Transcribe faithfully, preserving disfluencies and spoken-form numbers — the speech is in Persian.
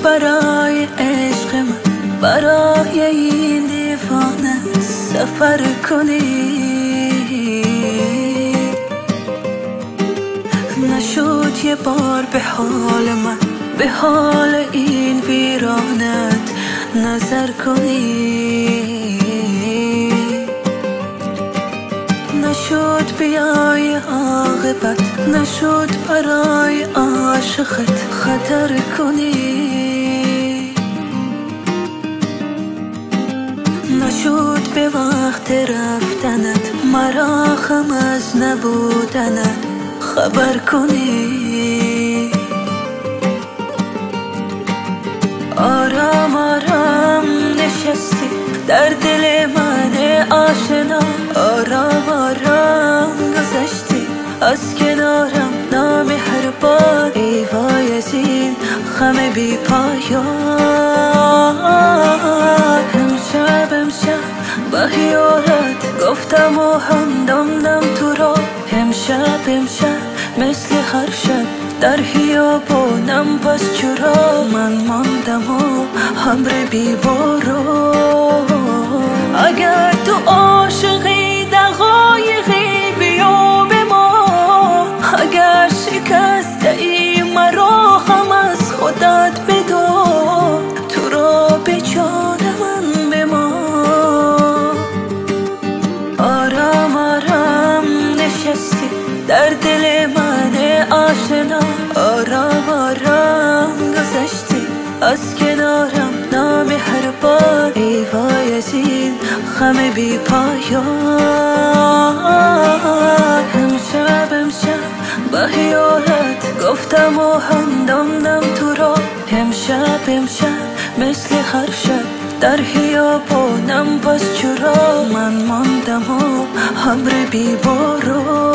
برای عشق من، برای این دیوانه سفر کنی. نشد یه بار به حال من، به حال این ویرانت نظر کنی. نشد بیای عاقبت، نشد برای عاشقت خطر کنی. نشد به وقت رفتنت مرا غم از نبودنت خبر کنی. آرام آرام نشستی در دل من آشنا، آرام آرام گذشتی از کنارم نامهربان. ای وای از این غم بی پایان. امشب امشب با خیالت گفتم و خواندم تو را. امشب امشب مثل هر شب در خیابانم پس چرا من ماندم و همره بی بارو. اگر تو عاشقی دقایقی بیا به ما، اگر شکسته ای مرا غم از خودت بدو. تو را به جان من بما. آرام آرام نشستی در دل من آشنا، آرام آرام گذشتی از کنارم نامهربان. ای وای از این غم بی پایان. امشب امشب با خیالت گفتم و خواندم تو را. امشب امشب مثل هر شب در خیابانم پس چرا من ماندم و همره بی بارو.